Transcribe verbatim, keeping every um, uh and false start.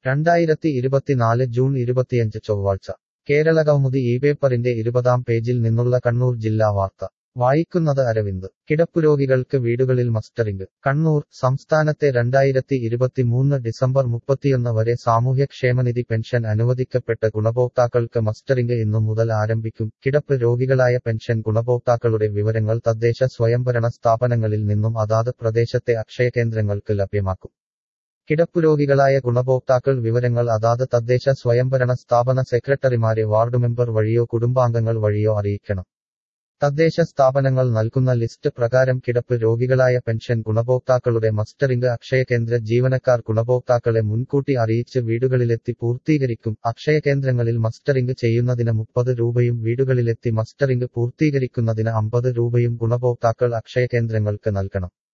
രണ്ടായിരത്തി ഇരുപത്തിനാല് ജൂൺ ഇരുപത്തിയഞ്ച് ചൊവ്വാഴ്ച കേരള കൗമുദി ഈ പേപ്പറിന്റെ ഇരുപതാം പേജിൽ നിന്നുള്ള കണ്ണൂർ ജില്ലാ വാർത്ത വായിക്കുന്നത് അരവിന്ദ് കിടപ്പുരോഗികൾക്ക് വീടുകളിൽ മസ്റ്ററിംഗ് കണ്ണൂർ സംസ്ഥാനത്തെ രണ്ടായിരത്തി ഇരുപത്തിമൂന്ന് ഡിസംബർ മുപ്പത്തിയൊന്ന് വരെ സാമൂഹ്യക്ഷേമനിധി പെൻഷൻ അനുവദിക്കപ്പെട്ട ഗുണഭോക്താക്കൾക്ക് മസ്റ്ററിംഗ് ഇന്നു മുതൽ ആരംഭിക്കും കിടപ്പ് രോഗികളായ പെൻഷൻ ഗുണഭോക്താക്കളുടെ വിവരങ്ങൾ തദ്ദേശ സ്വയംഭരണ സ്ഥാപനങ്ങളിൽ നിന്നും അതാത് പ്രദേശത്തെ അക്ഷയകേന്ദ്രങ്ങൾക്ക് ലഭ്യമാക്കും കിടപ്പുരോഗികളായ ഗുണഭോക്താക്കൾ വിവരങ്ങൾ അതാത് തദ്ദേശ സ്വയംഭരണ സ്ഥാപന സെക്രട്ടറിമാരെ വാർഡ് മെമ്പർ വഴിയോ കുടുംബാംഗങ്ങൾ വഴിയോ അറിയിക്കണം തദ്ദേശ സ്ഥാപനങ്ങൾ നൽകുന്ന ലിസ്റ്റ് പ്രകാരം കിടപ്പ് രോഗികളായ പെൻഷൻ ഗുണഭോക്താക്കളുടെ മസ്റ്ററിംഗ് അക്ഷയകേന്ദ്ര ജീവനക്കാർ ഗുണഭോക്താക്കളെ മുൻകൂട്ടി അറിയിച്ച് വീടുകളിലെത്തി പൂർത്തീകരിക്കും അക്ഷയകേന്ദ്രങ്ങളിൽ മസ്റ്ററിംഗ് ചെയ്യുന്നതിന് മുപ്പത് രൂപയും വീടുകളിലെത്തി മസ്റ്ററിംഗ് പൂർത്തീകരിക്കുന്നതിന് അമ്പത് രൂപയും ഗുണഭോക്താക്കൾ അക്ഷയകേന്ദ്രങ്ങൾക്ക് നൽകണം